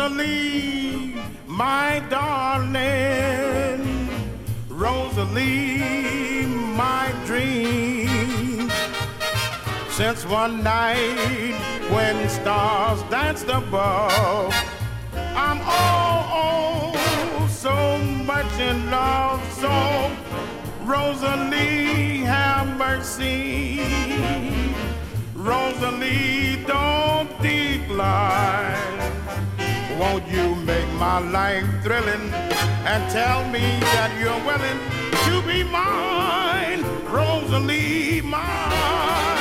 Rosalie, my darling, Rosalie, my dream. Since one night when stars danced above, I'm so much in love. So Rosalie, have mercy. Rosalie, don't decline. Won't you make my life thrilling and tell me that you're willing to be mine, Rosalie, mine.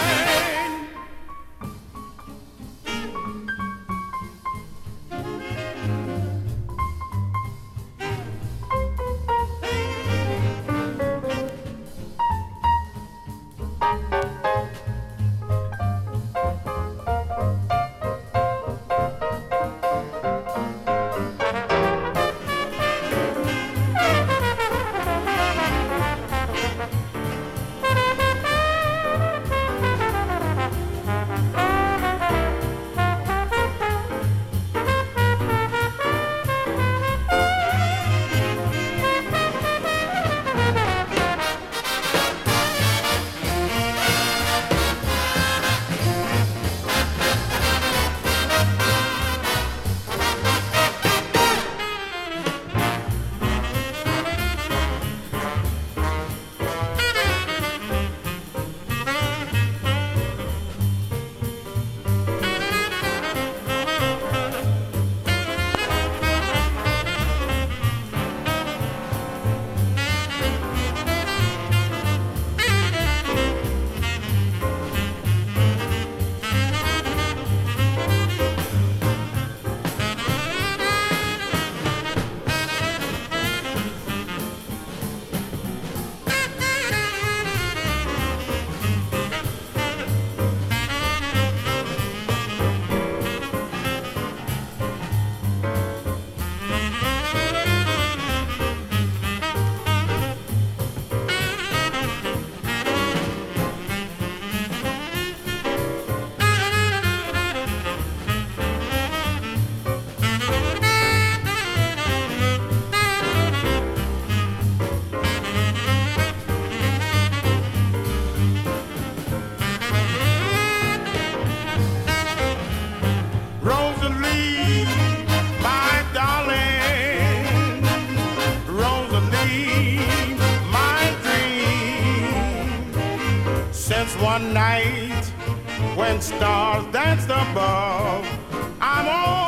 One night when stars danced above, I'm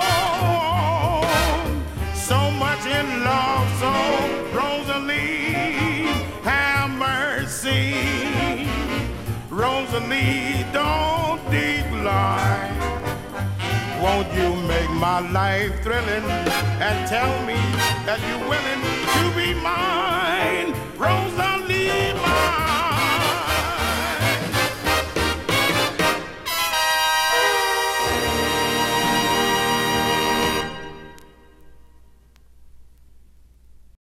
so much in love. So Rosalie, have mercy. Rosalie, don't decline. Won't you make my life thrilling and tell me that you're willing to be mine, Rosalie, mine.